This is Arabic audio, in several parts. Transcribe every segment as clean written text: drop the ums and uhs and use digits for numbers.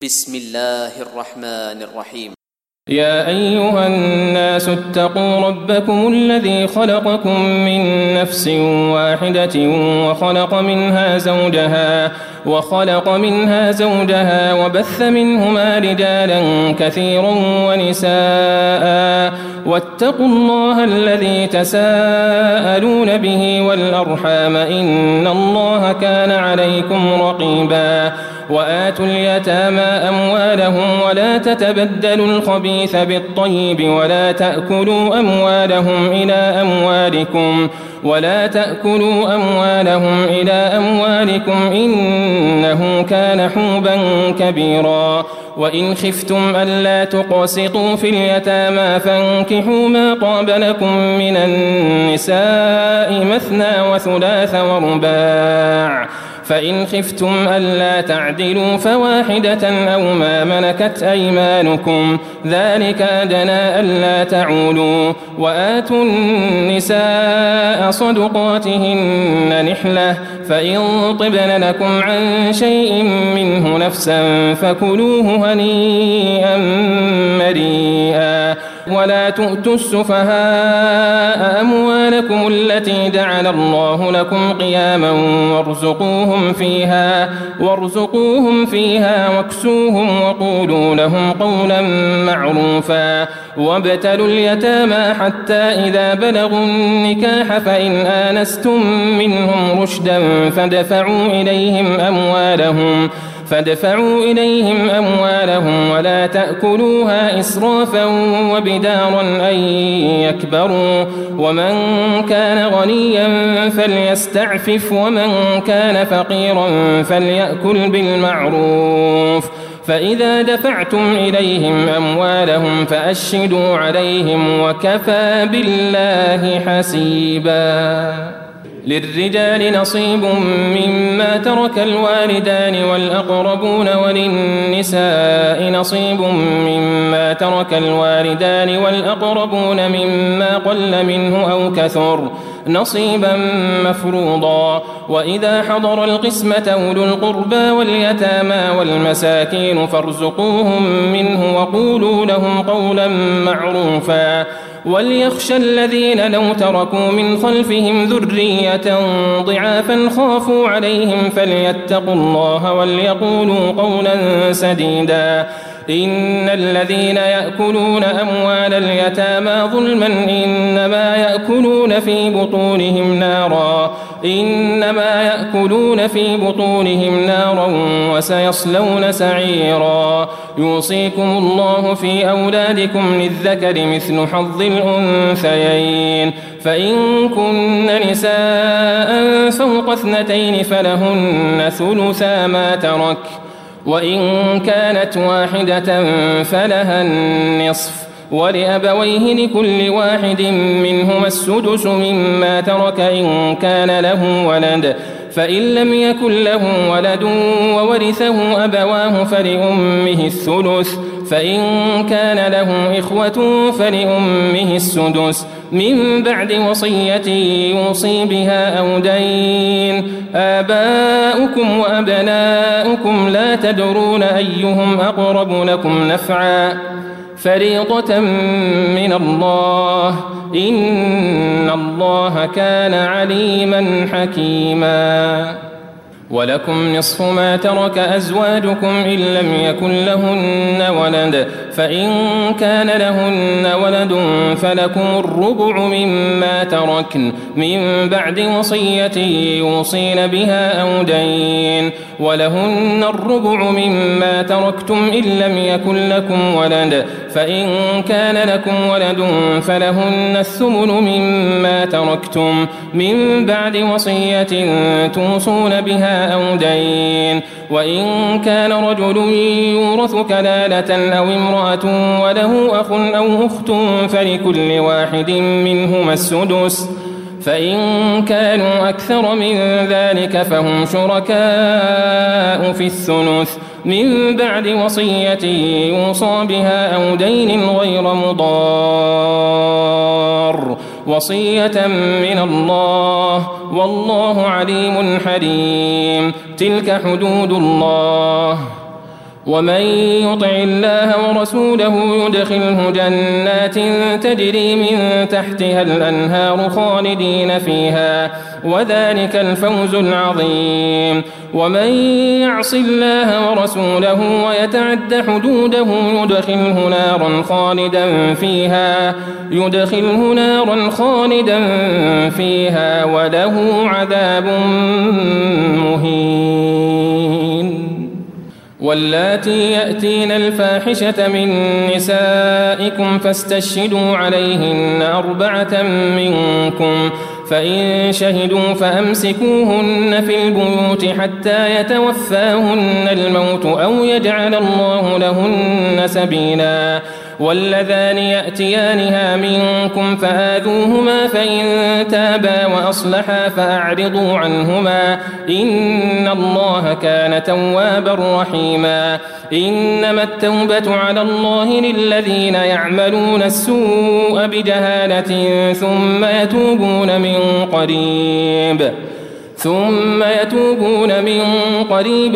بسم الله الرحمن الرحيم. يا أيها الناس اتقوا ربكم الذي خلقكم من نفس واحدة وخلق منها زوجها وبث منهما رجالا كثيرا ونساء واتقوا الله الذي تساءلون به والأرحام إن الله كان عليكم رقيبا وآتوا اليتامى أموالهم ولا تتبدلوا الخبيث بالطيب ولا تأكلوا أموالهم إلى أموالكم إنه كان حوبا كبيرا وإن خفتم ألا تقسطوا في اليتامى فانكحوا ما طاب لكم من النساء مثنى وثلاث ورباع فإن خفتم ألا تعدلوا فواحدة أو ما ملكت أيمانكم ذلك أدنى ألا تعولوا وآتوا النساء صدقاتهن نحلة فإن طبن لكم عن شيء منه نفسا فكلوه هنيئا مريئا ولا تؤتوا السفهاء أموالكم التي جعل الله لكم قياما وارزقوهم فيها واكسوهم وقولوا لهم قولا معروفا وابتلوا اليتامى حتى إذا بلغوا النكاح فإن آنستم منهم رشدا فادفعوا إليهم أموالهم ولا تأكلوها إسرافا وبدارا أن يكبروا ومن كان غنيا فليستعفف ومن كان فقيرا فليأكل بالمعروف فإذا دفعتم إليهم أموالهم فأشهدوا عليهم وكفى بالله حسيبا للرجال نصيب مما ترك الوالدان والأقربون وللنساء نصيب مما ترك الوالدان والأقربون مما قل منه أو كثر نصيبا مفروضا وإذا حضر القسمة أولو القربى واليتامى والمساكين فارزقوهم منه وقولوا لهم قولا معروفا وليخشى الذين لو تركوا من خلفهم ذرية ضعافا خافوا عليهم فليتقوا الله وليقولوا قولا سديدا إن الذين يأكلون أموال اليتامى ظلما إنما يأكلون في بطونهم نارا وسيصلون سعيرا يوصيكم الله في أولادكم للذكر مثل حظ الأنثيين فإن كن نساء فوق 2 فلهن ثلثا ما ترك وإن كانت واحدة فلها النصف ولأبويه لكل واحد منهما السدس مما ترك إن كان له ولد فإن لم يكن له ولد وورثه أبواه فلأمه الثلث فإن كان له إخوة فلأمه السدس من بعد وصية يوصي بها أو دين آباؤكم وأبناؤكم لا تدرون أيهم أقرب لكم نفعا فريضة من الله إن الله كان عليما حكيما ولكم نصف ما ترك أزواجكم إن لم يكن لهن ولد فإن كان لهن ولد فلكم الربع مما تركن من بعد وصية يوصين بها أو دين ولهن الربع مما تركتم إن لم يكن لكم ولد فإن كان لكم ولد فلهن الثمن مما تركتم من بعد وصية توصون بها أو دين وإن كان رجل يورث كلالة أو امرأة وله أخ أو أخت فلكل واحد منهما السدس فإن كانوا أكثر من ذلك فهم شركاء في الثلث من بعد وصية يوصى بها أو دين غير مضار وصية من الله والله عليم حليم تلك حدود الله ومن يطع الله ورسوله يدخله جنات تجري من تحتها الأنهار خالدين فيها وذلك الفوز العظيم. ومن يعص الله ورسوله ويتعد حدوده يدخله نارا خالدا فيها وله عذاب مهين. واللاتي يأتين الفاحشة من نسائكم فاستشهدوا عليهن 4 منكم، فإن شهدوا فأمسكوهن في البيوت حتى يتوفاهن الموت أو يجعل الله لهن سبيلا. واللذان يأتيانها منكم فآذوهما فإن تابا وأصلحا فأعرضوا عنهما إن الله كان توابا رحيما. إنما التوبة على الله للذين يعملون السوء بجهالة ثم يتوبون من قريب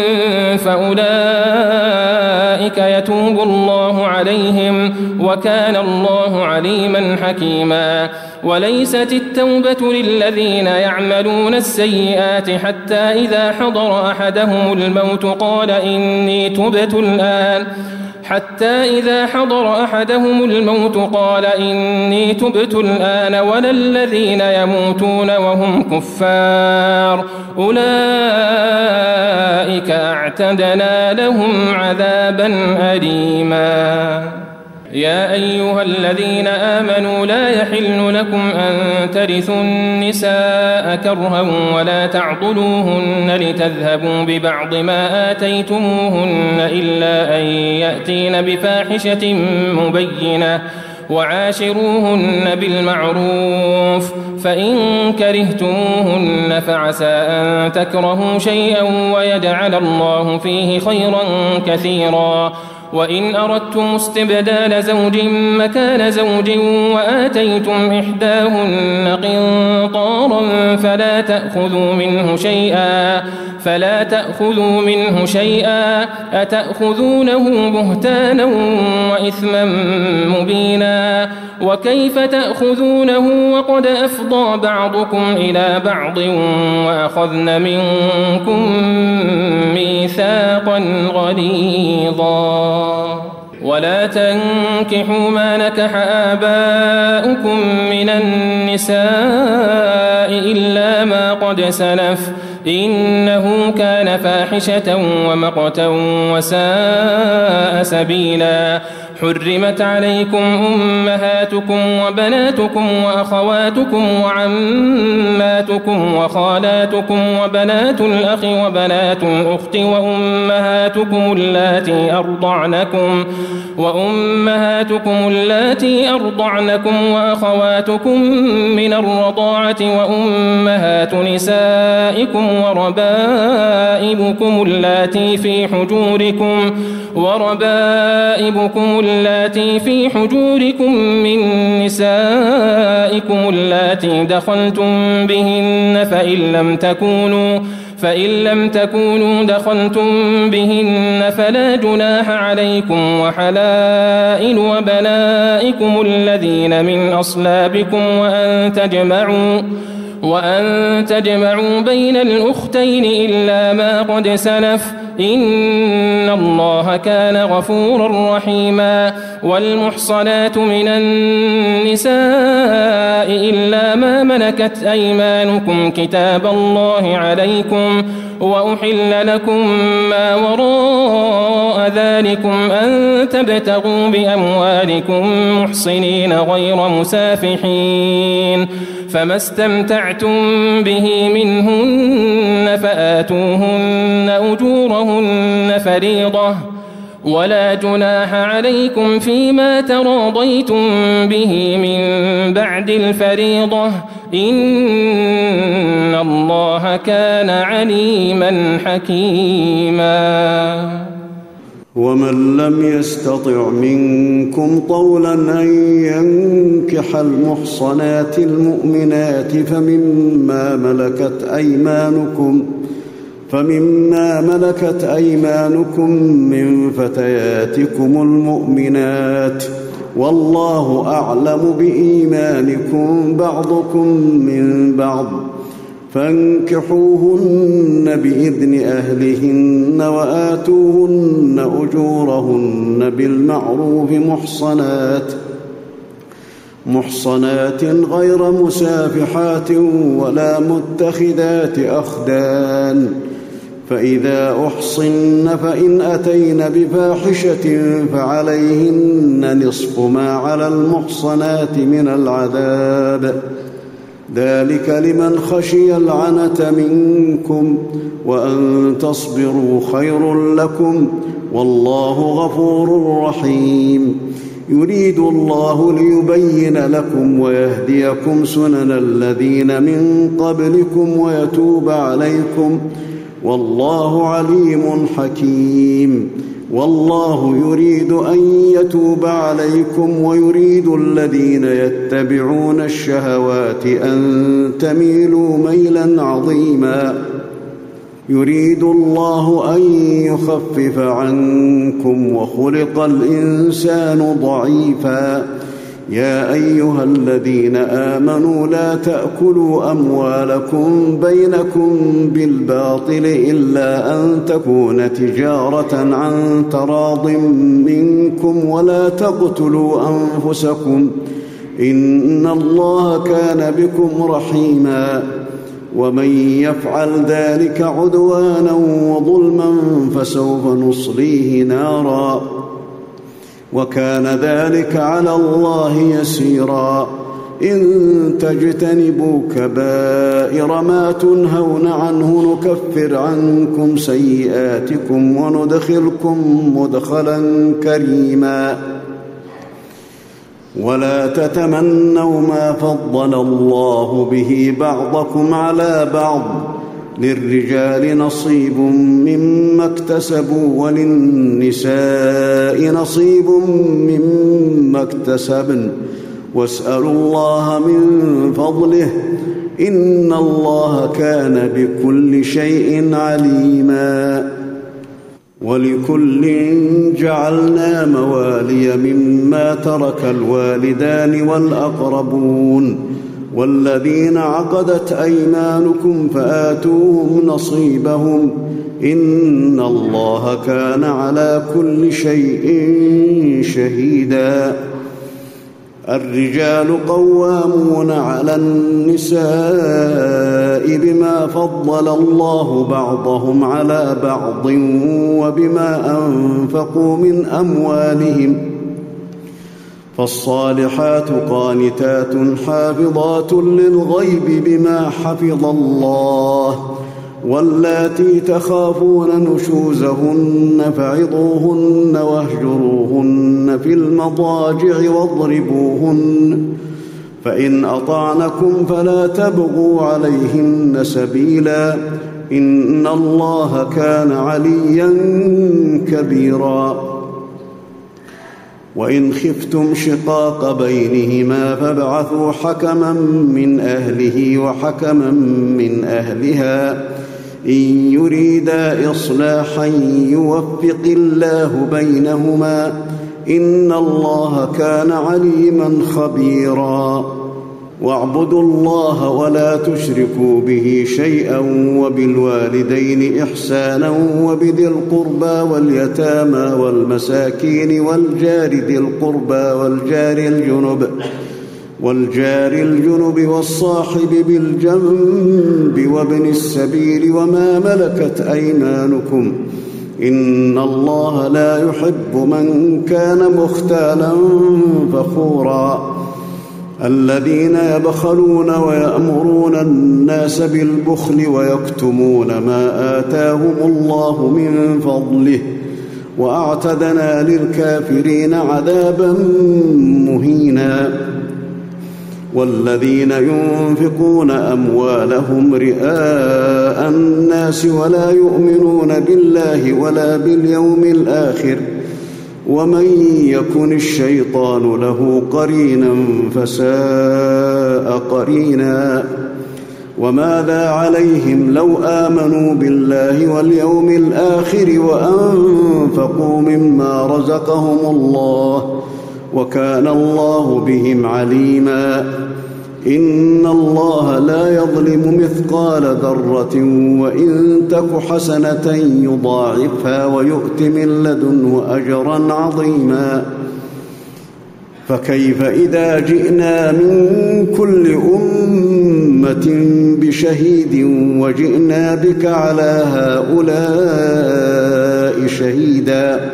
فأولئك يتوب الله عليهم وكان الله عليما حكيما. وليست التوبة للذين يعملون السيئات حتى إذا حضر أحدهم الموت قال إني تبت الآن ولا الذين يموتون وهم كفار أولئك أعتدنا لهم عذابا أليما. يا أيها الذين آمنوا لا يحل لكم أن ترثوا النساء كرها ولا تعضلوهن لتذهبوا ببعض ما آتيتموهن إلا أن يأتين بفاحشة مبينة وعاشروهن بالمعروف. فإن كرهتموهن فعسى أن تكرهوا شيئا ويجعل الله فيه خيرا كثيرا. وإن أردتم استبدال زوج مكان زوج وآتيتم إحداهن قنطارا فلا تأخذوا منه شيئا أتأخذونه بهتانا وإثما مبينا. وكيف تأخذونه وقد أفضى بعضكم إلى بعض وأخذن منكم ميثاقا غليظا. ولا تنكحوا ما نكح آباؤكم من النساء إلا ما قد سلف إنه كان فاحشة ومقتا وساء سبيلا. حرمت عليكم أمهاتكم وبناتكم وأخواتكم وعماتكم وخالاتكم وبنات الأخ وبنات الأخت وأمهاتكم اللاتي أرضعنكم وأخواتكم من الرضاعة وأمهات نسائكم وربائبكم اللاتي في حجوركم من نسائكم اللاتي دخلتم بهن فإن لم تكونوا دخلتم بهن فلا جناح عليكم. وحلائل وبنائكم الذين من أصلابكم وأن تجمعوا بين الأختين إلا ما قد سلف إن الله كان غفورا رحيما. والمحصنات من النساء إلا ما ملكت أيمانكم كتاب الله عليكم. وأحل لكم ما وراء ذلكم أن تبتغوا بأموالكم محصنين غير مسافحين. فما استمتعتم به منهن فآتوهن أجورهن فريضة ولا جناح عليكم فيما تراضيتم به من بعد الفريضة إن الله كان عليما حكيما. ومن لم يستطع منكم طولا أن ينكح المحصنات المؤمنات فمما ملكت أيمانكم فمما ملكت أيمانكم من فتياتكم المؤمنات، والله أعلم بإيمانكم بعضكم من بعض، فانكحوهن بإذن أهلهن وآتوهن أجورهن بالمعروف محصنات غير مسافحات ولا متخذات أخدان، فإذا أحصن فإن أتين بفاحشة فعليهن نصف ما على المحصنات من العذاب، ذلك لمن خشي العنة منكم، وأن تصبروا خير لكم، والله غفور رحيم. يريد الله ليبين لكم ويهديكم سنن الذين من قبلكم ويتوب عليكم، والله عليم حكيم. والله يريد أن يتوب عليكم ويريد الذين يتبعون الشهوات أن تميلوا ميلا عظيما. يريد الله أن يخفف عنكم وخلق الإنسان ضعيفا. يا أيها الذين آمنوا لا تأكلوا أموالكم بينكم بالباطل إلا أن تكون تجارة عن تراض منكم، ولا تقتلوا أنفسكم إن الله كان بكم رحيما. ومن يفعل ذلك عدوانا وظلما فسوف نصليه نارا، وكان ذلك على الله يسيرا. إن تجتنبوا كبائر ما تنهون عنه نكفر عنكم سيئاتكم وندخلكم مدخلا كريما. ولا تتمنوا ما فضل الله به بعضكم على بعض، للرجال نصيب مما اكتسبوا وللنساء نصيب مما اكتسبن، واسألوا الله من فضله إن الله كان بكل شيء عليما. ولكل جعلنا موالي مما ترك الوالدان والأقربون والذين عقدت أيمانكم فآتوهم نصيبهم إن الله كان على كل شيء شهيدا. الرجال قوامون على النساء بما فضل الله بعضهم على بعض وبما أنفقوا من أموالهم، فالصالحات قانتات حافظات للغيب بما حفظ الله، واللاتي تخافون نشوزهن فعظوهن واهجروهن في المضاجع واضربوهن، فإن أطعنكم فلا تبغوا عليهن سبيلا إن الله كان عليا كبيرا. وإن خفتم شقاق بينهما فابعثوا حكما من أهله وحكما من أهلها إن يريدا إصلاحا يوفق الله بينهما إن الله كان عليما خبيرا. واعبدوا الله ولا تشركوا به شيئا وبالوالدين إحسانا وبذي القربى واليتامى والمساكين والجار ذي القربى والجار الجنب والصاحب بالجنب وابن السبيل وما ملكت أيمانكم إن الله لا يحب من كان مختالا فخورا. الذين يبخلون ويأمرون الناس بالبخل ويكتمون ما آتاهم الله من فضله وأعتدنا للكافرين عذابا مهينا. والذين ينفقون أموالهم رئاء الناس ولا يؤمنون بالله ولا باليوم الآخر ومن يكن الشيطان له قرينا فساء قرينا. وماذا عليهم لو آمنوا بالله واليوم الآخر وأنفقوا مما رزقهم الله وكان الله بهم عليما إن الله لا يظلم مثقال ذرة وإن تك حسنة يضاعفها ويؤت من لدنه أجرا عظيما فكيف إذا جئنا من كل أمة بشهيد وجئنا بك على هؤلاء شهيدا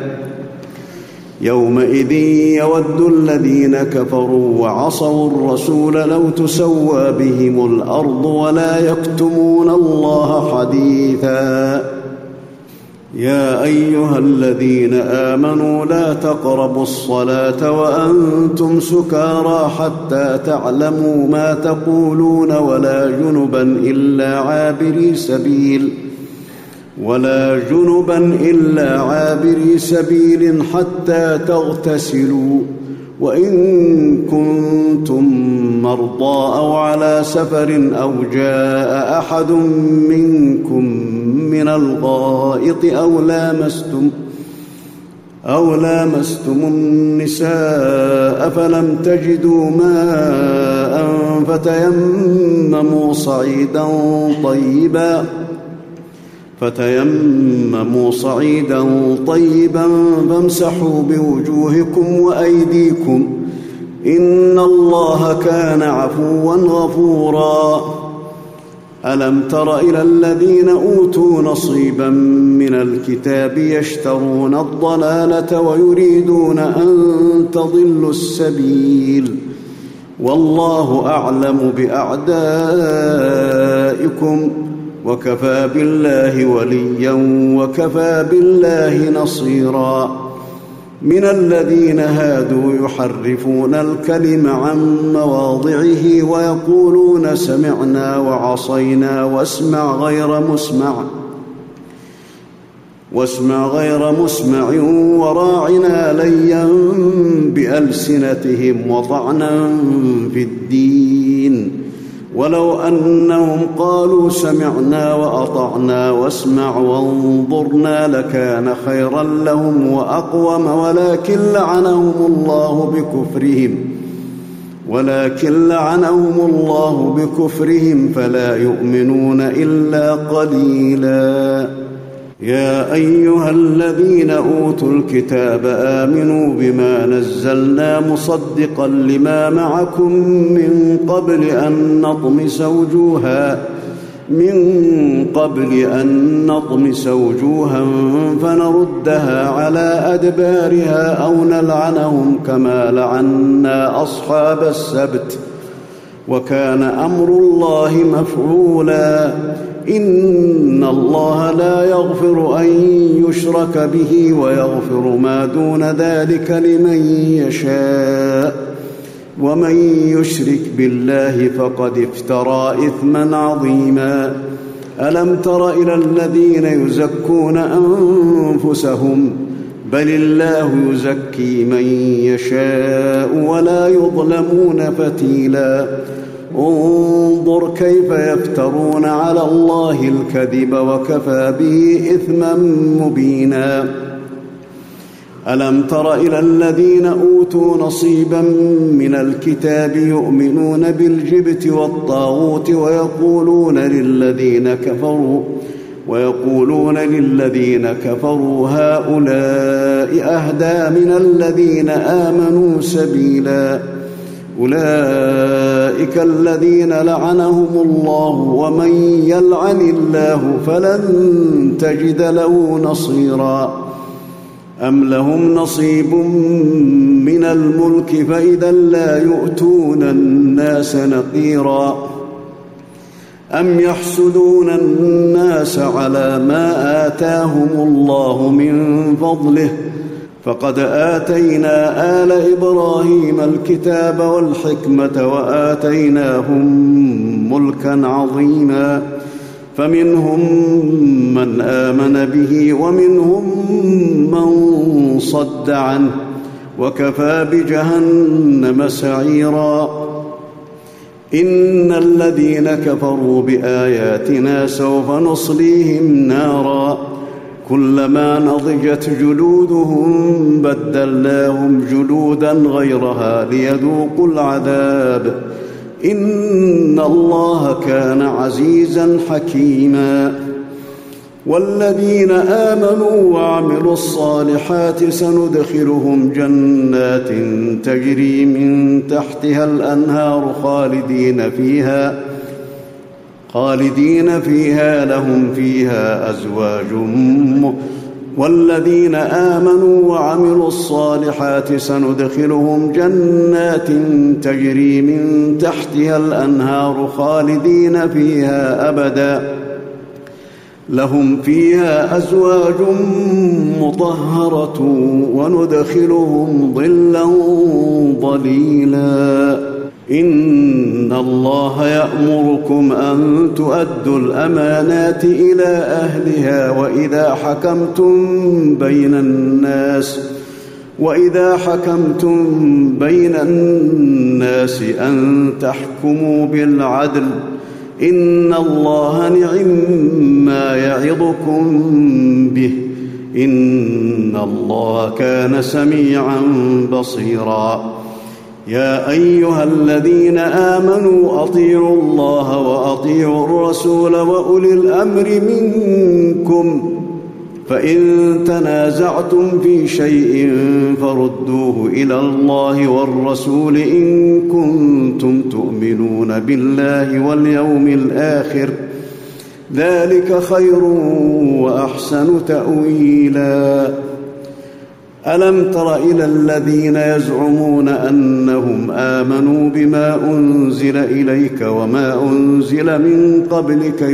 يومئذ يود الذين كفروا وعصوا الرسول لو تسوى بهم الأرض ولا يكتمون الله حديثا يا أيها الذين آمنوا لا تقربوا الصلاة وأنتم سكارى حتى تعلموا ما تقولون ولا جنبا إلا عابري سبيل حتى تغتسلوا وإن كنتم مرضى أو على سفر أو جاء أحد منكم من الغائط أو لامستم النساء فلم تجدوا ماء فتيمموا صعيدا طيبا فامسحوا بوجوهكم وأيديكم إن الله كان عفوا غفورا ألم تر إلى الذين أوتوا نصيبا من الكتاب يشترون الضلالة ويريدون أن تضلوا السبيل والله أعلم بأعدائكم وكفى بالله وليا وكفى بالله نصيرا من الذين هادوا يحرفون الكلم عن مواضعه ويقولون سمعنا وعصينا واسمع غير مسمع وراعنا ليا بألسنتهم وطعنا في الدين ولو أنهم قالوا سمعنا وأطعنا واسمع وانظرنا لكان خيرا لهم وأقوم ولكن لعنهم الله بكفرهم فلا يؤمنون إلا قليلا يا أيها الذين أوتوا الكتاب آمنوا بما نزلنا مصدقا لما معكم من قبل أن نطمس وجوها فنردها على أدبارها أو نلعنهم كما لعنا أصحاب السبت وكان أمر الله مفعولا إن الله لا يغفر أن يشرك به ويغفر ما دون ذلك لمن يشاء ومن يشرك بالله فقد افترى إثما عظيما ألم تر إلى الذين يزكون أنفسهم بل الله يزكي من يشاء ولا يظلمون فتيلا انظر كيف يفترون على الله الكذب وكفى به إثما مبينا ألم تر إلى الذين أوتوا نصيبا من الكتاب يؤمنون بالجبت والطاغوت ويقولون للذين كفروا هؤلاء أهدى من الذين آمنوا سبيلا أولئك الذين لعنهم الله ومن يلعن الله فلن تجد له نصيرا أم لهم نصيب من الملك فإذا لا يؤتون الناس نقيرا أم يحسدون الناس على ما آتاهم الله من فضله فقد آتينا آل إبراهيم الكتاب والحكمة وآتيناهم ملكا عظيما فمنهم من آمن به ومنهم من صد عنه وكفى بجهنم سعيرا إن الذين كفروا بآياتنا سوف نصليهم نارا كلما نضجت جلودهم بدلناهم جلودا غيرها ليذوقوا العذاب إن الله كان عزيزا حكيما والذين آمنوا وعملوا الصالحات سندخلهم جنات تجري من تحتها الأنهار خالدين فيها لهم فيها أزواج والذين آمنوا وعملوا الصالحات سندخلهم جنات تجري من تحتها الأنهار خالدين فيها أبدا لهم فيها أزواج مطهرة وندخلهم ظلا ظليلا إن الله يأمركم أن تؤدوا الأمانات إلى أهلها وإذا حكمتم بين الناس أن تحكموا بالعدل إن الله نعم يعظكم به إن الله كان سميعا بصيرا يا أيها الذين آمنوا أطيعوا الله وأطيعوا الرسول وأولي الأمر منكم فإن تنازعتم في شيء فردوه إلى الله والرسول إن كنتم تؤمنون بالله واليوم الآخر ذلك خير وأحسن تأويلا ألم تر إلى الذين يزعمون أنهم آمنوا بما أنزل إليك وما أنزل من قبلك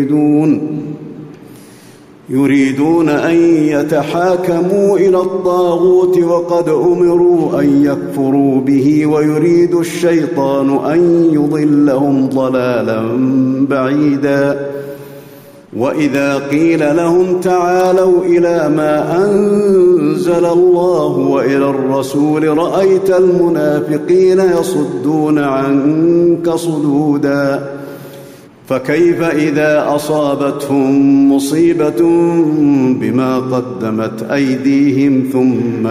يريدون أن يتحاكموا إلى الطاغوت وقد أمروا أن يكفروا به ويريد الشيطان أن يضلهم ضلالا بعيدا وإذا قيل لهم تعالوا إلى ما أنزل الله وإلى الرسول رأيت المنافقين يصدون عنك صدودا فكيف إذا أصابتهم مصيبة بما قدمت أيديهم ثم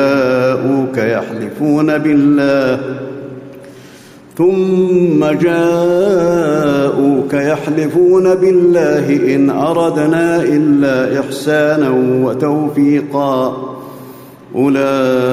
جاءوك يحلفون بالله إن أردنا إلا إحسانا وتوفيقا أولئك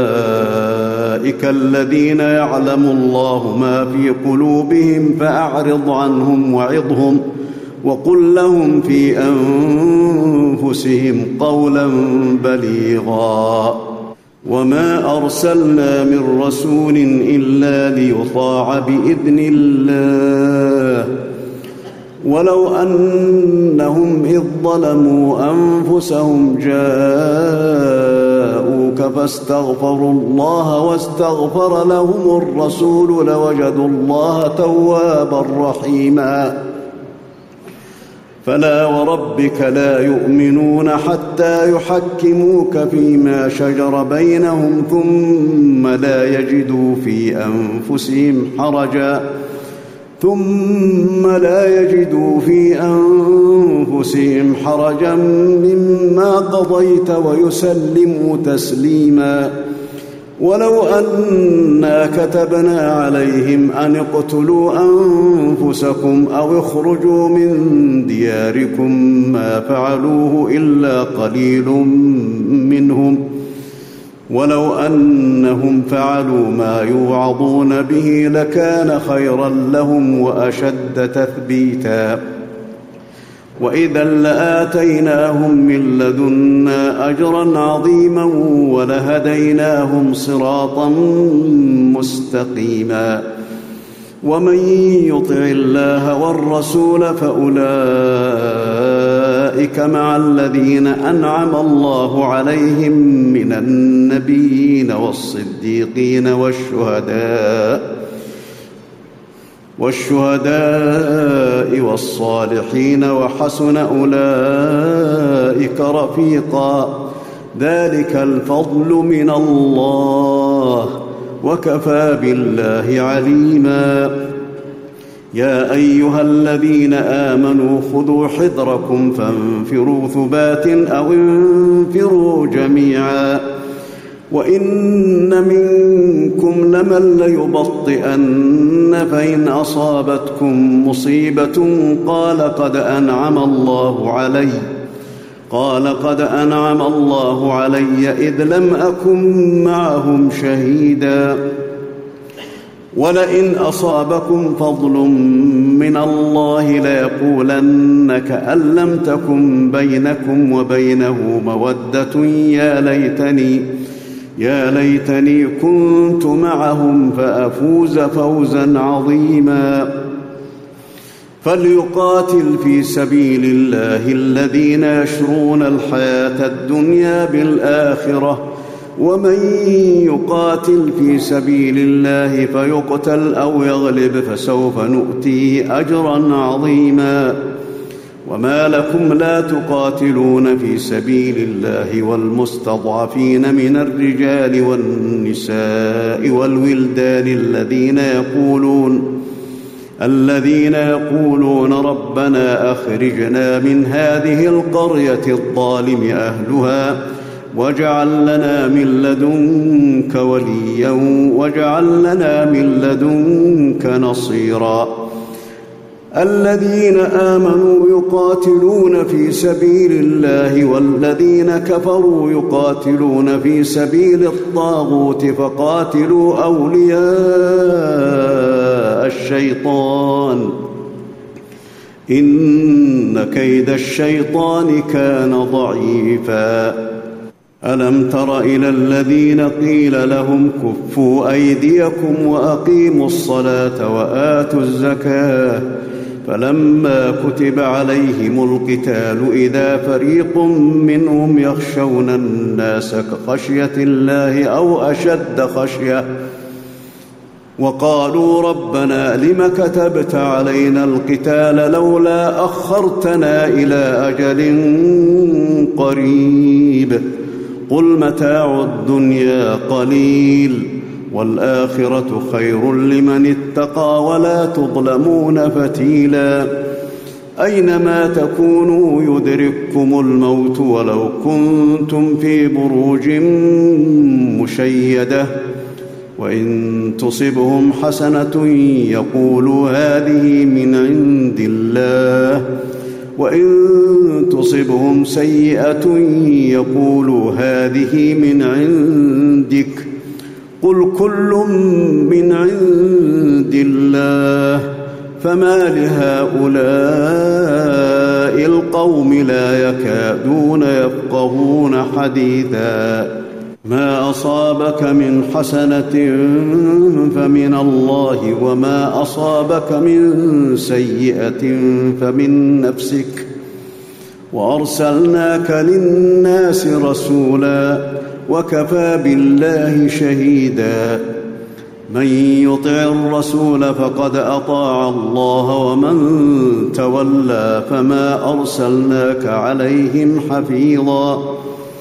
الذين يعلم الله ما في قلوبهم فأعرض عنهم وعظهم وقل لهم في أنفسهم قولا بليغا وما أرسلنا من رسول إلا ليطاع بإذن الله ولو أنهم إذ ظلموا أنفسهم جاءوك فاستغفروا الله واستغفر لهم الرسول لوجدوا الله توابا رحيما فلا وربك لا يؤمنون حتى يحكموك فيما شجر بينهم ثم لا يجدوا في أنفسهم حرجا مما قضيت ويسلموا تسليما ولو أنا كتبنا عليهم أن اقتلوا أنفسكم أو اخرجوا من دياركم ما فعلوه إلا قليل منهم ولو أنهم فعلوا ما يوعظون به لكان خيرا لهم وأشد تثبيتا وإذا لآتيناهم من لدنا أجرا عظيما ولهديناهم صراطا مستقيما ومن يطع الله والرسول فأولئك مع الذين أنعم الله عليهم من النبيين والصديقين والشهداء والصالحين وحسن أولئك رفيقا ذلك الفضل من الله وكفى بالله عليما يا أيها الذين آمنوا خذوا حذركم فانفروا ثبات أو انفروا جميعا وإن منكم لمن ليبطئن فإن أصابتكم مصيبة قال قد أنعم الله علي إذ لم أكن معهم شهيدا ولئن أصابكم فضل من الله ليقولن كأن لم تكن بينكم وبينه مودة يا ليتني كنت معهم فأفوز فوزا عظيما فليقاتل في سبيل الله الذين يشرون الحياة الدنيا بالآخرة ومن يقاتل في سبيل الله فيقتل أو يغلب فسوف نؤتيه أجرا عظيما وما لكم لا تقاتلون في سبيل الله والمستضعفين من الرجال والنساء والولدان الذين يقولون ربنا أخرجنا من هذه القرية الظالم أهلها واجعل لنا من لدنك وليا واجعل لنا من لدنك نصيرا الذين آمنوا يقاتلون في سبيل الله والذين كفروا يقاتلون في سبيل الطاغوت فقاتلوا أولياء الشيطان إن كيد الشيطان كان ضعيفا ألم تر إلى الذين قيل لهم كفوا أيديكم وأقيموا الصلاة وآتوا الزكاة فلما كتب عليهم القتال إذا فريق منهم يخشون الناس كخشية الله أو أشد خشية وقالوا ربنا لم كتبت علينا القتال لولا أخرتنا إلى أجل قريب قل متاع الدنيا قليل والآخرة خير لمن اتقى ولا تظلمون فتيلا أينما تكونوا يدرككم الموت ولو كنتم في بروج مشيدة وإن تصبهم حسنة يقولوا هذه من عند الله وإن تصبهم سيئة يقولوا هذه من عندك قل كل من عند الله فما لهؤلاء القوم لا يكادون يفقهون حديثا ما أصابك من حسنة فمن الله وما أصابك من سيئة فمن نفسك وأرسلناك للناس رسولا وكفى بالله شهيدا من يطع الرسول فقد أطاع الله ومن تولى فما أرسلناك عليهم حفيظا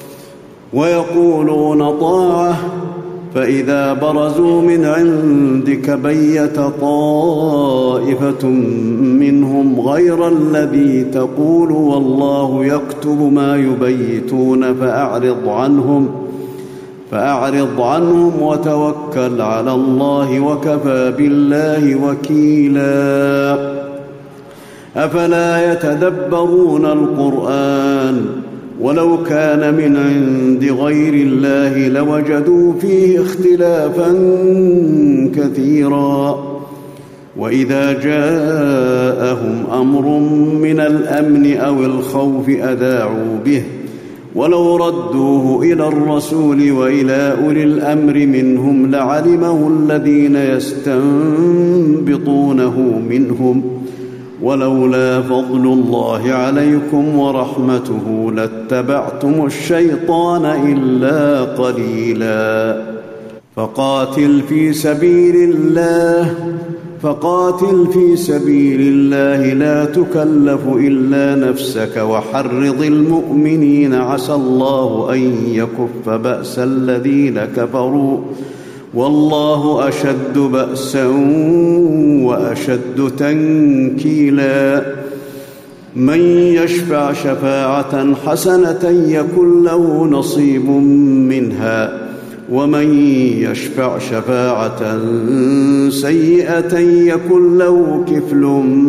ويقولون طاعة فإذا برزوا من عندك بيت طائفة منهم غير الذي تقول والله يكتب ما يبيتون فأعرض عنهم وتوكل على الله وكفى بالله وكيلا أفلا يتدبرون القرآن ولو كان من عند غير الله لوجدوا فيه اختلافا كثيرا وإذا جاءهم أمر من الأمن أو الخوف أذاعوا به ولو ردوه إلى الرسول وإلى أولي الأمر منهم لعلمه الذين يستنبطونه منهم ولولا فضل الله عليكم ورحمته لاتبعتم الشيطان إلا قليلا فقاتل في سبيل الله لا تكلف إلا نفسك وحرض المؤمنين عسى الله أن يكف بأس الذين كفروا والله أشد بأسا وأشد تنكيلا من يشفع شفاعة حسنة يكن له نصيب منها ومن يشفع شفاعة سيئة يكن له كفل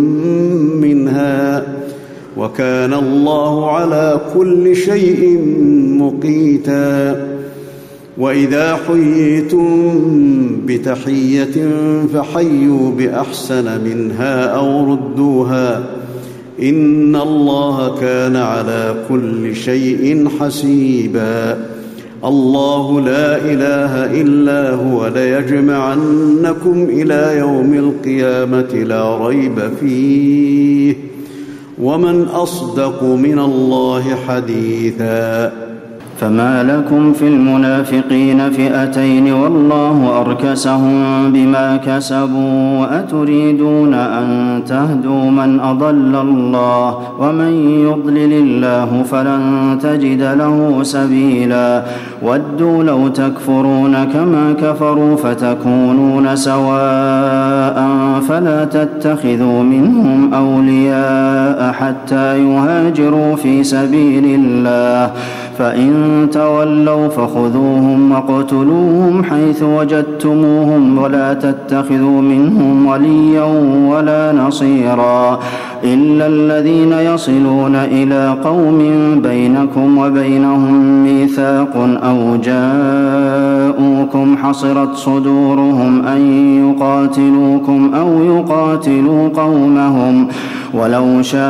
منها وكان الله على كل شيء مقيتا وإذا حييتم بتحية فحيوا بأحسن منها أو ردوها إن الله كان على كل شيء حسيبا الله لا إله إلا هو ليجمعنكم إلى يوم القيامة لا ريب فيه ومن أصدق من الله حديثا فما لكم في المنافقين فئتين والله أركسهم بما كسبوا وأتريدون أن تهدوا من أضل الله ومن يضلل الله فلن تجد له سبيلا ودوا لو تكفرون كما كفروا فتكونون سواء فلا تتخذوا منهم أولياء حتى يهاجروا في سبيل الله فإن تولوا فخذوهم واقتلوهم حيث وجدتموهم ولا تتخذوا منهم وليا ولا نصيرا إلا الذين يصلون إلى قوم بينكم وبينهم ميثاق أو جاءوكم حصرت صدورهم أن يقاتلوكم أو يقاتلوا قومهم ولو شاء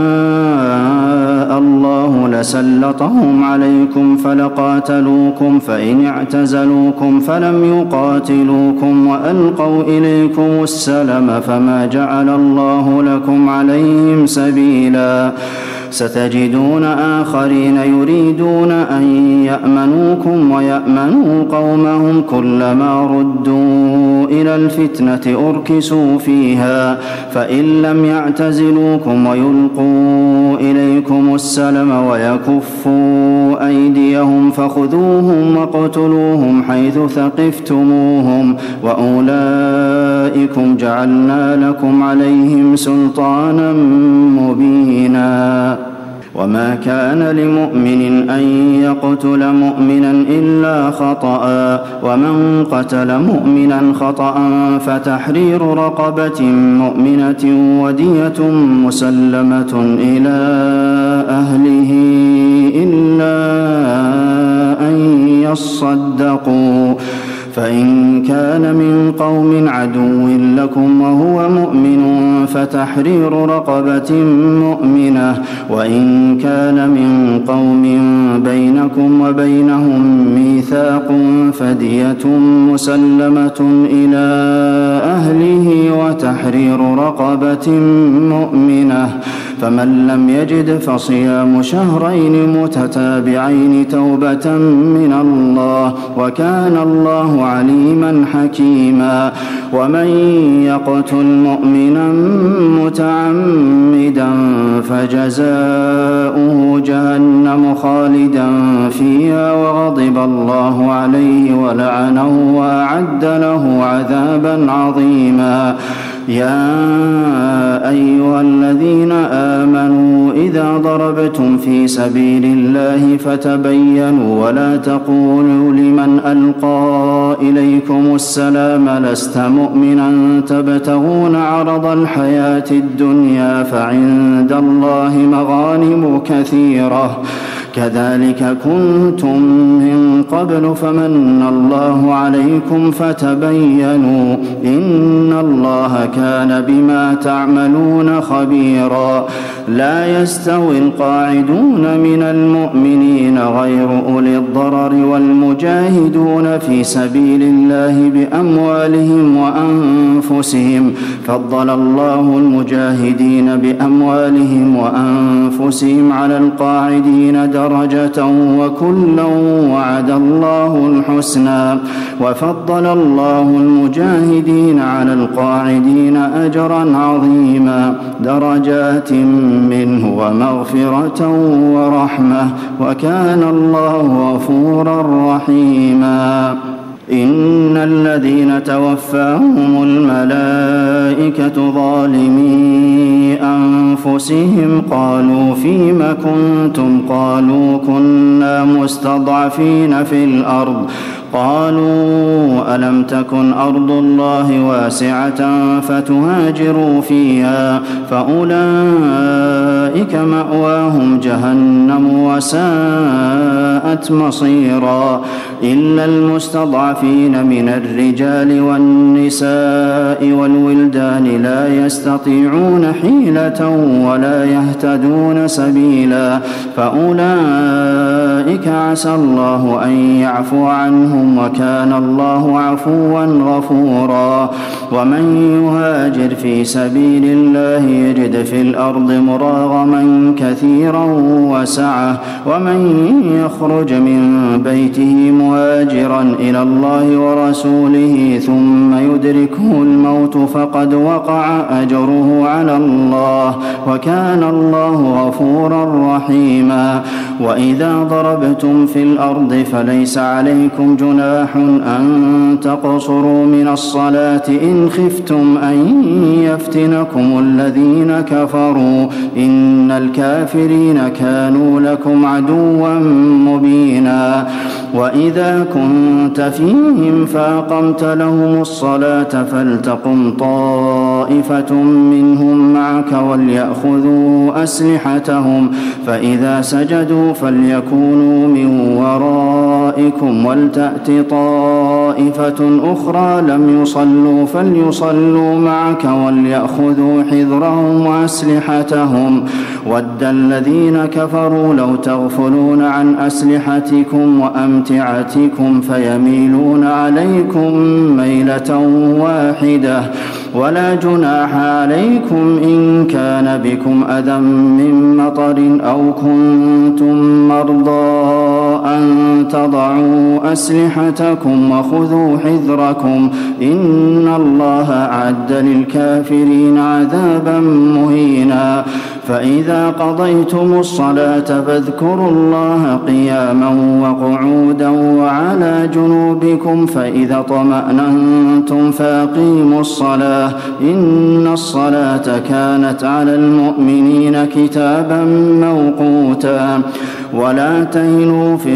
الله لسلطهم عليكم فلقاتلوكم فإن اعتزلوكم فلم يقاتلوكم وألقوا إليكم السلم فما جعل الله لكم عليهم سبيلا ستجدون آخرين يريدون أن يأمنوكم ويأمنوا قومهم كلما ردوا إلى الفتنة أركسوا فيها فإن لم يعتزلوكم ويلقوا إليكم السلم ويكفوا أيديهم فخذوهم واقتلوهم حيث ثقفتموهم وأولئكم جعلنا لكم عليهم سلطانا مبينا وما كان لمؤمن أن يقتل مؤمنا إلا خطأ ومن قتل مؤمنا خطأ فتحرير رقبة مؤمنة ودية مسلمة إلى أهله إلا أن يصدقوا فإن كان من قوم عدو لكم وهو مؤمن فتحرير رقبة مؤمنة وإن كان من قوم بينكم وبينهم ميثاق فدية مسلمة إلى أهله وتحرير رقبة مؤمنة فمن لم يجد فصيام شهرين متتابعين توبة من الله وكان الله عليما حكيما ومن يقتل مؤمنا متعمدا فجزاؤه جهنم خالدا فيها وغضب الله عليه ولعنه وأعد له عذابا عظيما يا أيها الذين آمنوا إذا ضربتم في سبيل الله فتبينوا ولا تقولوا لمن ألقى إليكم السلام لست مؤمنا تبتغون عرض الحياة الدنيا فعند الله مغانم كثيرة كذلك كنتم من قبل فمن الله عليكم فتبينوا إن الله كان بما تعملون خبيرا لا يستوي القاعدون من المؤمنين غير أولي الضرر والمجاهدون في سبيل الله بأموالهم وأنفسهم فضل الله المجاهدين بأموالهم وأنفسهم على القاعدين درجة وكلا وعد الله الحسنى وفضل الله المجاهدين على القاعدين أجرا عظيما درجات منه ومغفرة ورحمة وكان الله غفورا رحيما إن الذين توفاهم الملائكة ظالمي أنفسهم قالوا فيم كنتم قالوا كنا مستضعفين في الأرض قالوا ألم تكن أرض الله واسعة فتهاجروا فيها فأولئك مأواهم جهنم وساءت مصيرا إلا المستضعفين من الرجال والنساء والولدان لا يستطيعون حيلة ولا يهتدون سبيلا فأولئك عسى الله أن يعفو عنهم وكان الله عفوا غفورا ومن يهاجر في سبيل الله يجد في الأرض مراغما كثيرا وسعة ومن يخرج من بيته مهاجرا إلى الله ورسوله ثم يدركه الموت فقد وقع أجره على الله وكان الله غفورا رحيما وإذا ضربتم في الأرض فليس عليكم جناح أن تقصروا من الصلاة إن خفتم أن يفتنكم الذين كفروا إن الكافرين كانوا لكم عدوا مبينا وإذا كنت فيهم فأقمت لهم الصلاة فلتقم طائفة منهم معك وليأخذوا أسلحتهم فإذا سجدوا فليكونوا من ورائكم ولتأت طائفة أخرى لم يصلوا فليصلوا معك وليأخذوا حذرهم وأسلحتهم ود الذين كفروا لو تغفلون عن أسلحتكم وأمتعتكم فيميلون عليكم ميلة واحدة ولا جناح عليكم إن كان بكم أذى من مطر أو كنتم مرضى أن تضعوا أسلحتكم وخذوا حذركم إن الله أعد للكافرين عذابا مهينا فإذا قضيتم الصلاة فاذكروا الله قياما وقعودا وعلى جنوبكم فإذا طمأننتم فأقيموا الصلاة إن الصلاة كانت على المؤمنين كتابا موقوتا ولا تهنوا في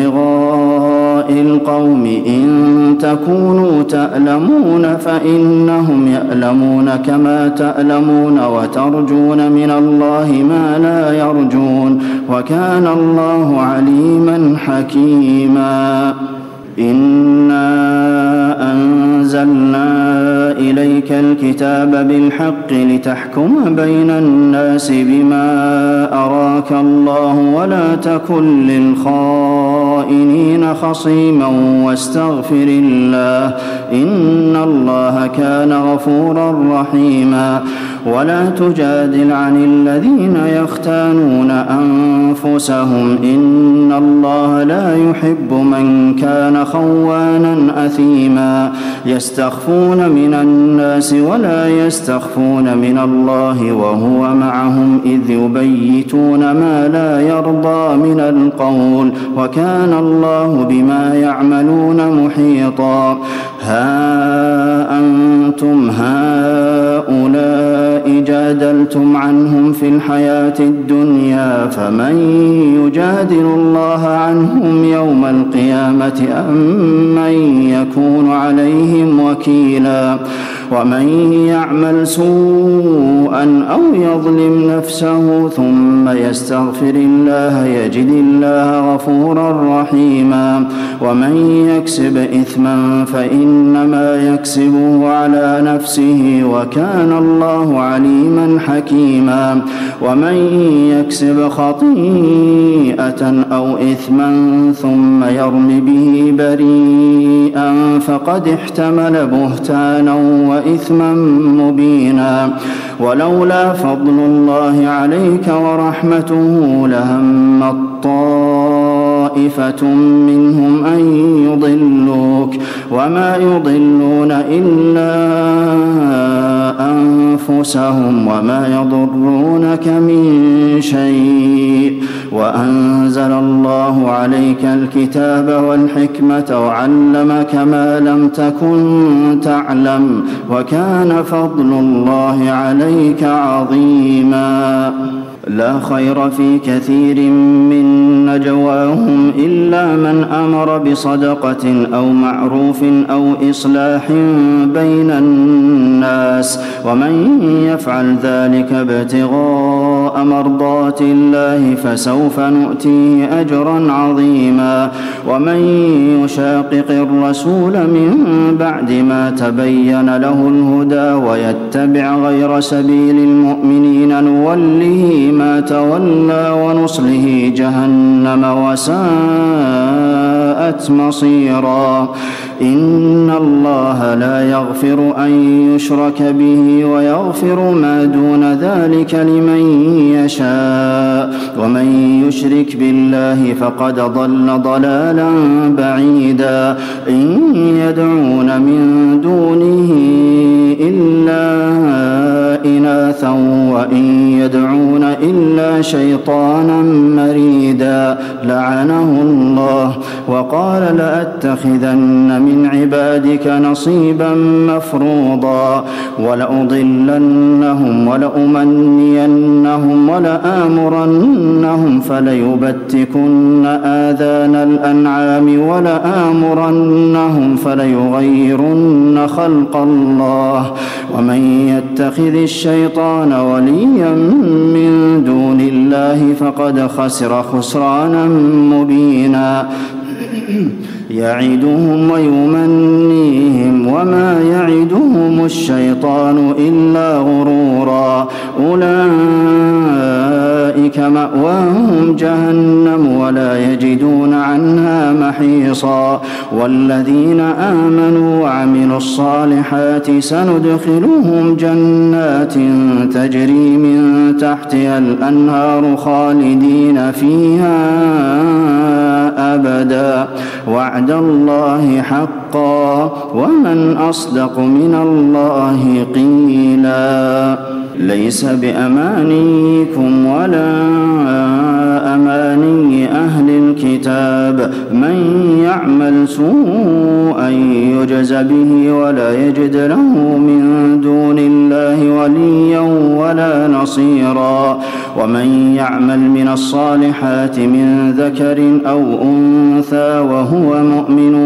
ابتغاء القوم إن تكونوا تألمون فإنهم يألمون كما تألمون وترجون من الله ما لا يرجون وكان الله عليما حكيما إنا أنزلنا إليك الكتاب بالحق لتحكم بين الناس بما أراك الله ولا تكن للخائنين خصيما واستغفر الله إن الله كان غفورا رحيما ولا تجادل عن الذين يختانون أنفسهم إن الله لا يحب من كان خوانا أثيما يستخفون من الناس ولا يستخفون من الله وهو معهم إذ يبيتون ما لا يرضى من القول وكان الله بما يعملون محيطا ها أنتم هؤلاء جادلتم عنهم في الحياة الدنيا فمن يجادل الله عنهم يوم القيامة أم من يكون عليهم وكيلا ومن يعمل سوءا أو يظلم نفسه ثم يستغفر الله يجد الله غفورا رحيما ومن يكسب إثما فإنما يكسبه على نفسه وكان الله عليما حكيما ومن يكسب خطيئة أو إثما ثم يرم به بريئا فقد احتمل بهتانا وإثما مبينا ولولا فضل الله عليك ورحمته لهم طائفة منهم أن يضلوك وما يضلون إلا أنفسهم وما يضرونك من شيء وأنزل الله عليك الكتاب والحكمة وعلمك ما لم تكن تعلم وكان فضل الله عليك عظيما لا خير في كثير من نجواهم إلا من أمر بصدقة أو معروف أو إصلاح بين الناس ومن يفعل ذلك ابتغاء مرضات الله فسوف نؤتيه أجرا عظيما ومن يشاقق الرسول من بعد ما تبين له الهدى ويتبع غير سبيل المؤمنين نوله ما تولى ونصله جهنم وساءت مصيرا إن الله لا يغفر أن يشرك به ويغفر ما دون ذلك لمن يشاء ومن يشرك بالله فقد ضل ضلالا بعيدا إن يدعون من دونه إلا إناثا وإن يدعون إلا شيطانا مريدا لعنه الله وقال لأتخذن من عبادك نصيبا مفروضا ولأضلنهم ولأمنينهم ولآمرنهم فليبتكن آذان الأنعام ولآمرنهم فليغيرن خلق الله ومن يتخذ الشيطان وليا من دون الله فقد خسر خسرانا مبينا يعدهم ويمنيهم وما يعدهم الشيطان إلا غرورا أولئك مأواهم جهنم ولا يجدون عنها محيصا والذين آمنوا وعملوا الصالحات سندخلهم جنات تجري من تحتها الأنهار خالدين فيها أبدا وعد الله حقا ومن أصدق من الله قيلا ليس بأمانيكم ولا أماني أهل الكتاب من يعمل سوءا يجز به ولا يجد له من دون الله وليا ولا نصيرا ومن يعمل من الصالحات من ذكر أو أنثى وهو مؤمن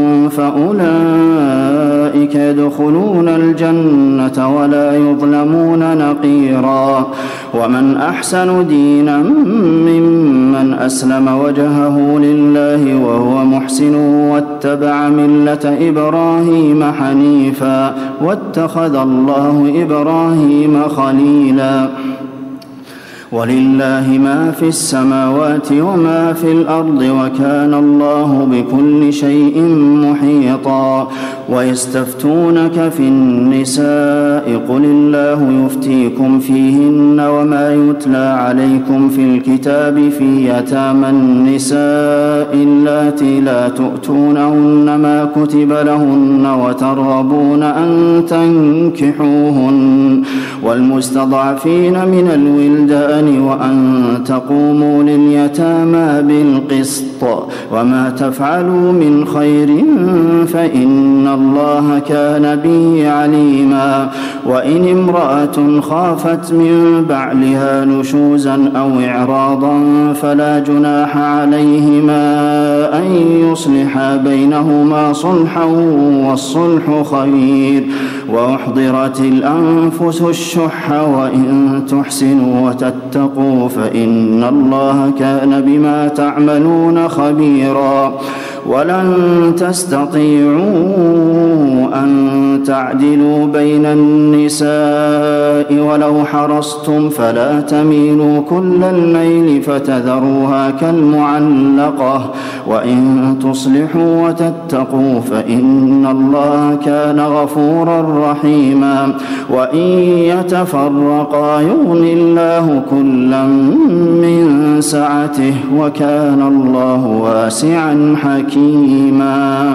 فأولئك يدخلون الجنة ولا يظلمون نقيرا ومن أحسن دينا ممن أسلم وجهه لله وهو محسن واتبع ملة إبراهيم حنيفا واتخذ الله إبراهيم خليلا ولله ما في السماوات وما في الأرض وكان الله بكل شيء محيطا ويستفتونك في النساء قل الله يفتيكم فيهن وما يتلى عليكم في الكتاب في يتامى النساء اللاتي لا تؤتونهن ما كتب لهن وترغبون أن تنكحوهن والمستضعفين من الولدان وأن تقوموا لليتامى بالقسط وما تفعلوا من خير فإن الله كان به عليما وإن امرأة خافت من بعلها نشوزا أو إعراضا فلا جناح عليهما أن يصلحا بينهما صلحا والصلح خير وأحضرت الأنفس الشح وإن تحسنوا وتتقوا فإن الله كان بما تعملون خبيرا ولن تستطيعوا أن تعدلوا بين النساء ولو حرصتم فلا تميلوا كل الميل فتذروها كالمعلقة وإن تصلحوا وتتقوا فإن الله كان غفورا رحيما وإن يتفرقا يغن الله كلا من سعته وكان الله واسعا حكيما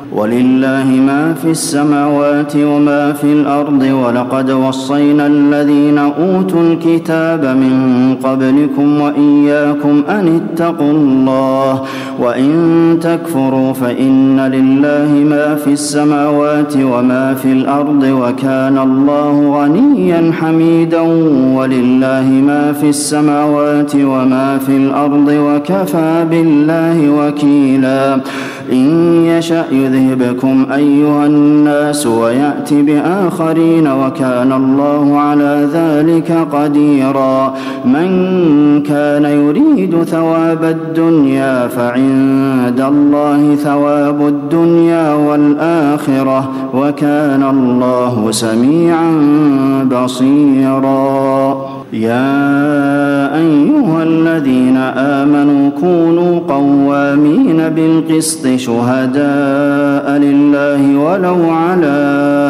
ولله ما في السماوات وما في الأرض ولقد وصينا الذين أوتوا الكتاب من قبلكم وإياكم أن اتقوا الله وإن تكفروا فإن لله ما في السماوات وما في الأرض وكان الله غنيا حميدا ولله ما في السماوات وما في الأرض وكفى بالله وكيلا إن يشأ يذهبكم أيها الناس ويأت بآخرين وكان الله على ذلك قديرا من كان يريد ثواب الدنيا فعند الله ثواب الدنيا والآخرة وكان الله سميعا بصيرا يا أيها الذين آمنوا كونوا قوامين بالقسط شهداء لله ولو على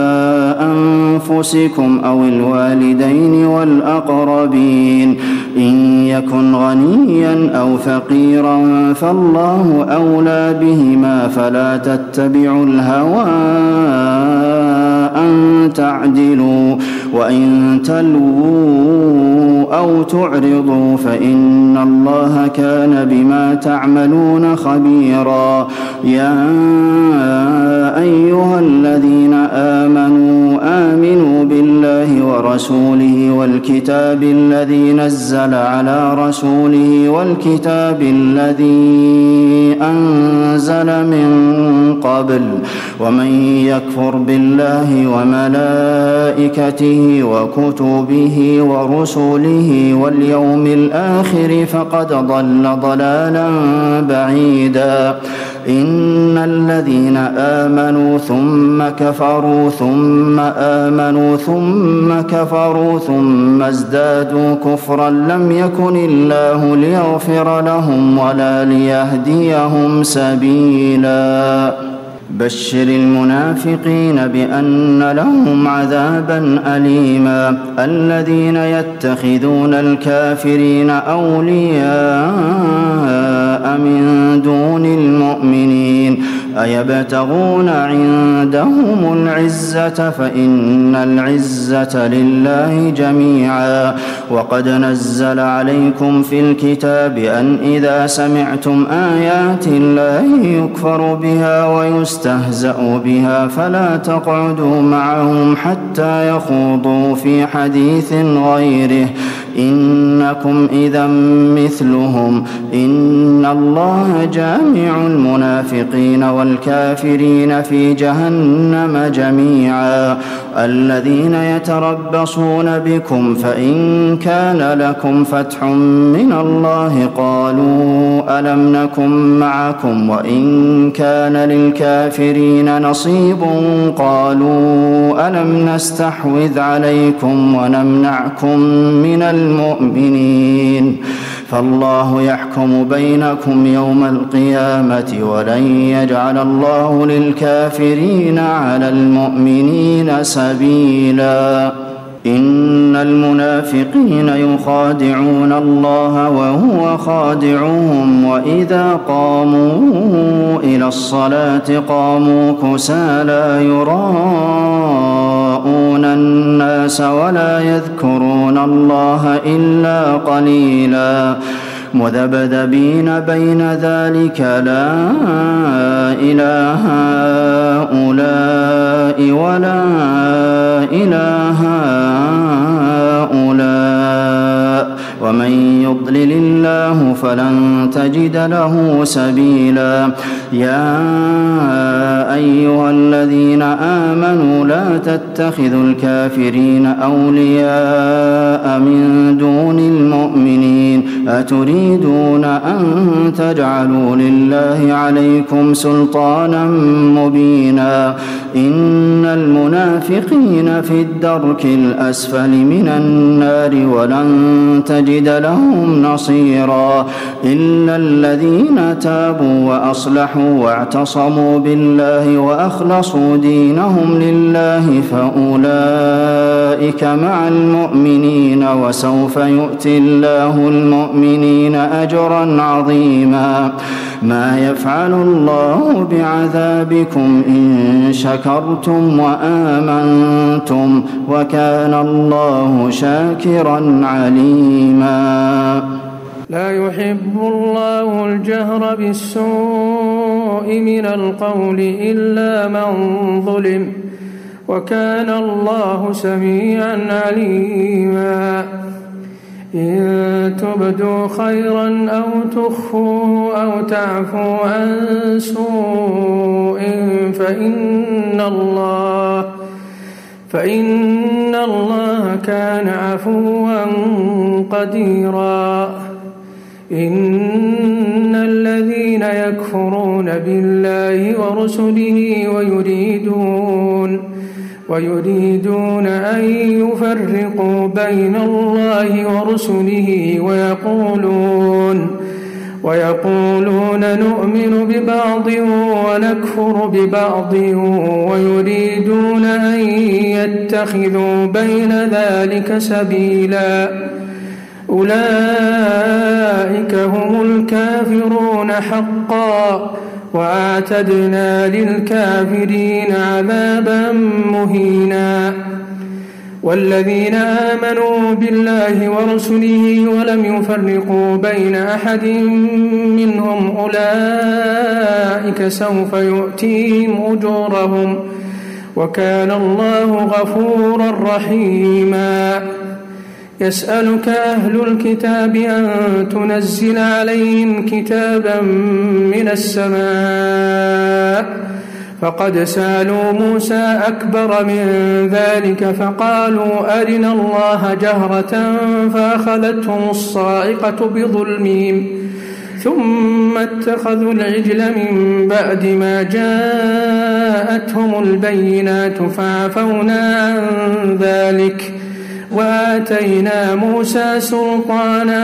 أنفسكم أو الوالدين والأقربين إن يكن غنيا أو فقيرا فالله أولى بهما فلا تتبعوا الهوى أن تعدلوا وإن تلووا أو تعرضوا فإن الله كان بما تعملون خبيرا يا أيها الذين آمنوا بالله ورسوله والكتاب الذي نزل على رسوله والكتاب الذي أنزل من قبل ومن يكفر بالله وملائكته وكتبه ورسله واليوم الآخر فقد ضل ضلالا بعيدا إن الذين آمنوا ثم كفروا ثم آمنوا ثم كفروا ثم ازدادوا كفرا لم يكن الله ليغفر لهم ولا ليهديهم سبيلا بشر المنافقين بأن لهم عذابا أليما الذين يتخذون الكافرين أولياء من دون المؤمنين أيبتغون عندهم العزة فإن العزة لله جميعا وقد نزل عليكم في الكتاب أن إذا سمعتم آيات الله يكفر بها ويستهزأ بها فلا تقعدوا معهم حتى يخوضوا في حديث غيره إنكم إذا مثلهم إن الله جامع المنافقين والكافرين في جهنم جميعا الذين يتربصون بكم فإن كان لكم فتح من الله قالوا ألم نكن معكم وإن كان للكافرين نصيب قالوا ألم نستحوذ عليكم ونمنعكم من المؤمنين فالله يحكم بينكم يوم القيامة ولن يجعل الله للكافرين على المؤمنين سبيلا إن المنافقين يخادعون الله وهو خادعهم وإذا قاموا إلى الصلاة قاموا كسالى يراءون الناس ولا يذكرون الله إلا قليلا مذبذبين بين ذلك لا إله هؤلاء ولا إله هؤلاء ومن يضلل الله فلن تجد له سبيلا يا أيها الذين آمنوا لا تتخذوا الكافرين أولياء من دون المؤمنين أتريدون أن تجعلوا لله عليكم سلطانا مبينا إن المنافقين في الدرك الأسفل من النار ولن تجد لهم نصيرا إلا الذين تابوا وأصلحوا واعتصموا بالله وأخلصوا دينهم لله فأولئك مع المؤمنين وسوف يؤتي الله المؤمنين أجرا عظيما ما يفعل الله بعذابكم إن شكرتم وآمنتم وكان الله شاكرا عليما لا يحب الله الجهر بالسوء من القول إلا من ظلم وكان الله سميعا عليما إن تبدوا خيرا أو تخفوا أو تعفوا عن سوء فإن الله كان عفوا قديرا إن الذين يكفرون بالله ورسله ويريدون أن يفرقوا بين الله ورسله ويقولون نؤمن ببعض ونكفر ببعض ويريدون أن يتخذوا بين ذلك سبيلا أولئك هم الكافرون حقا وأعتدنا للكافرين عذابا مهينا والذين آمنوا بالله ورسله ولم يفرقوا بين أحد منهم أولئك سوف يؤتيهم أجورهم وكان الله غفورا رحيما يسألك أهل الكتاب أن تنزل عليهم كتابا من السماء فقد سألوا موسى أكبر من ذلك فقالوا أرنا الله جهرة فأخذتهم الصاعقة بظلمهم ثم اتخذوا العجل من بعد ما جاءتهم البينات فعفونا عن ذلك وآتينا موسى سلطانا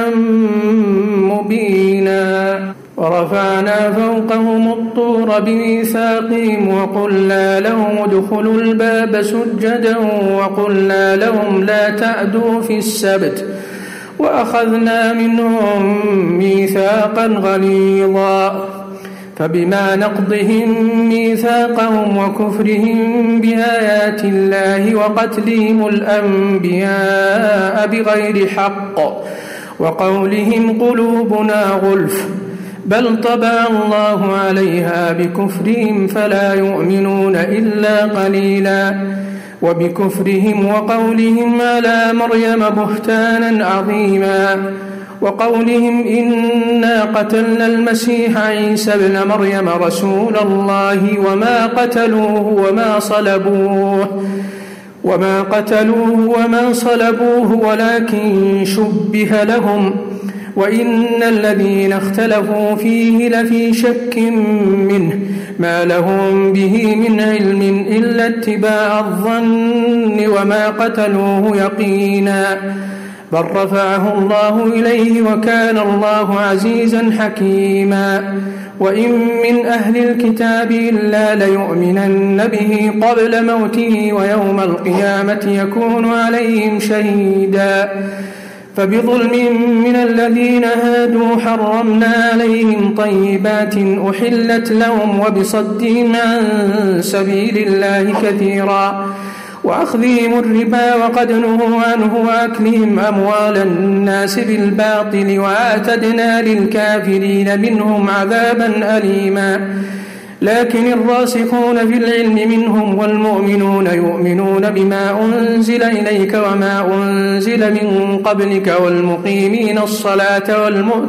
مبينا ورفعنا فوقهم الطور بميثاقهم وقلنا لهم ادخلوا الباب سجدا وقلنا لهم لا تعدوا في السبت وأخذنا منهم ميثاقا غليظا فبما نقضهم ميثاقهم وكفرهم بآيات الله وقتلهم الأنبياء بغير حق وقولهم قلوبنا غلف بل طبع الله عليها بكفرهم فلا يؤمنون إلا قليلا وبكفرهم وقولهم على مريم بهتانا عظيما وقولهم إنا قتلنا المسيح عيسى ابن مريم رسول الله وما قتلوه وما صلبوه ولكن شبه لهم وإن الذين اختلفوا فيه لفي شك منه ما لهم به من علم إلا اتباع الظن وما قتلوه يقينا بل رفعه الله إليه وكان الله عزيزا حكيما وإن من أهل الكتاب إلا ليؤمنن به قبل موته ويوم القيامة يكون عليهم شهيدا فبظلم من الذين هادوا حرمنا عليهم طيبات أحلت لهم وبصدهم عن سبيل الله كثيرا وأخذهم الربا وقد نهوا عنه وأكلهم أموال الناس بالباطل وأعتدنا للكافرين منهم عذابا أليما لكن الراسخون في العلم منهم والمؤمنون يؤمنون بما أنزل إليك وما أنزل من قبلك والمقيمين الصلاة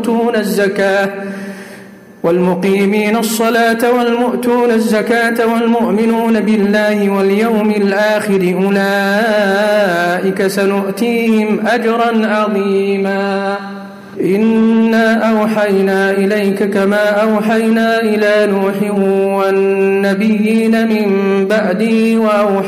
والمؤتون الزكاة والمؤمنون بالله واليوم الآخر أولئك سنؤتيهم أجرا عظيما إنا أوحينا إليك كما أوحينا إلى نوح والنبيين من بعده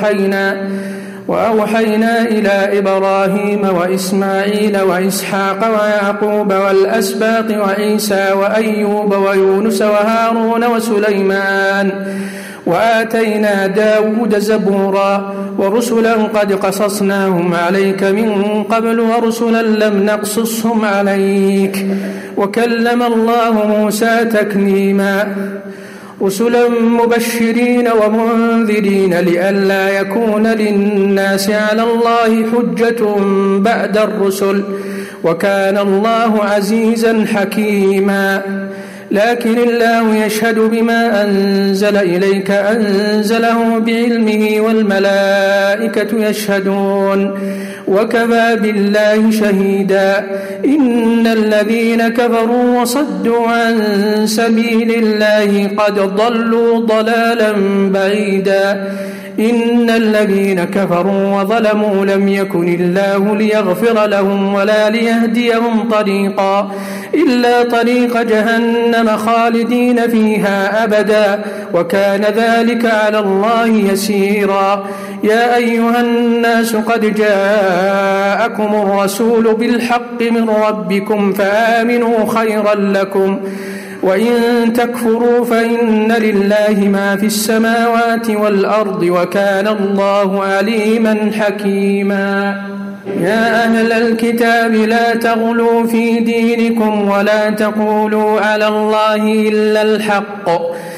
وأوحينا إلى إبراهيم وإسماعيل وإسحاق ويعقوب والأسباط وعيسى وأيوب ويونس وهارون وسليمان وآتينا داود زبورا ورسلا قد قصصناهم عليك من قبل ورسلا لم نقصصهم عليك وكلم الله موسى تكليما رسلا مبشرين ومنذرين لئلا يكون للناس على الله حجة بعد الرسل وكان الله عزيزا حكيما لكن الله يشهد بما أنزل إليك أنزله بعلمه والملائكة يشهدون وكفى بالله شهيدا إن الذين كفروا وصدوا عن سبيل الله قد ضلوا ضلالا بعيدا إن الذين كفروا وظلموا لم يكن الله ليغفر لهم ولا ليهديهم طريقا إلا طريق جهنم خالدين فيها أبدا وكان ذلك على الله يسيرا يا أيها الناس قد جاءكم الرسول بالحق من ربكم فآمنوا خيرا لكم وإن تكفروا فإن لله ما في السماوات والأرض وكان الله عليما حكيما يا أهل الكتاب لا تغلوا في دينكم ولا تقولوا على الله إلا الحق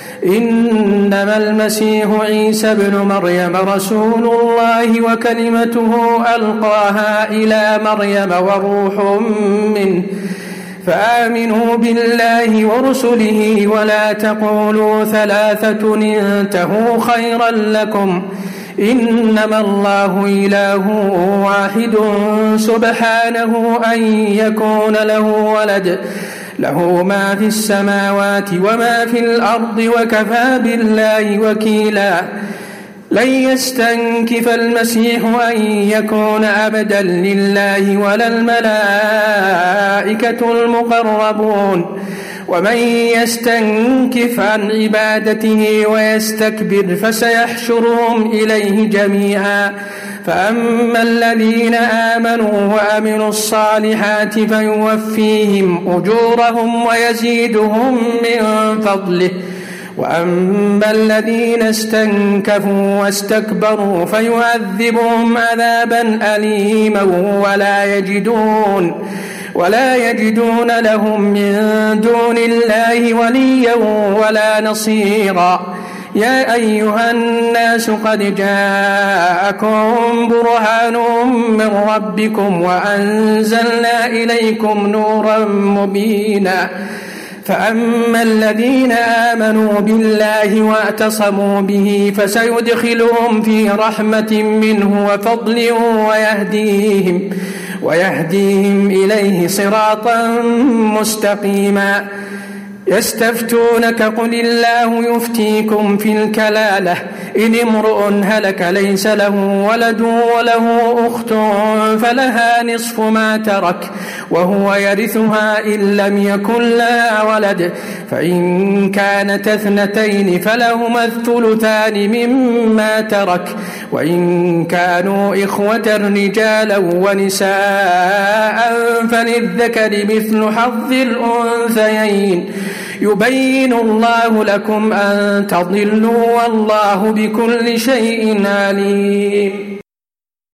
إنما المسيح عيسى ابن مريم رسول الله وكلمته ألقاها إلى مريم وروح منه فآمنوا بالله ورسله ولا تقولوا ثلاثة انتهوا خيرا لكم إنما الله إله واحد سبحانه أن يكون له ولد له ما في السماوات وما في الأرض وكفى بالله وكيلا لن يستنكف المسيح أن يكون عبدا لله ولا الملائكة المقربون ومن يستنكف عن عبادته ويستكبر فسيحشرهم إليه جميعا فأما الذين آمنوا وعملوا الصالحات فيوفيهم أجورهم ويزيدهم من فضله وأما الذين استنكفوا واستكبروا فيعذبهم عذابا أليما ولا يجدون لهم من دون الله وليا ولا نصيرا يا أيها الناس قد جاءكم برهان من ربكم وأنزلنا إليكم نورا مبينا فأما الذين آمنوا بالله واعتصموا به فسيدخلهم في رحمة منه وفضل ويهديهم إليه صراطا مستقيما يستفتونك قل الله يفتيكم في الكلالة إن امرؤ هلك ليس له ولد وله أخت فلها نصف ما ترك وهو يرثها إن لم يكن لها ولد فإن كانت اثنتين فلهما الثلثان مما ترك وإن كانوا إخوة رجالا ونساء فللذكر مثل حظ الأنثيين يبين الله لكم أن تضلوا والله بكل شيء عليم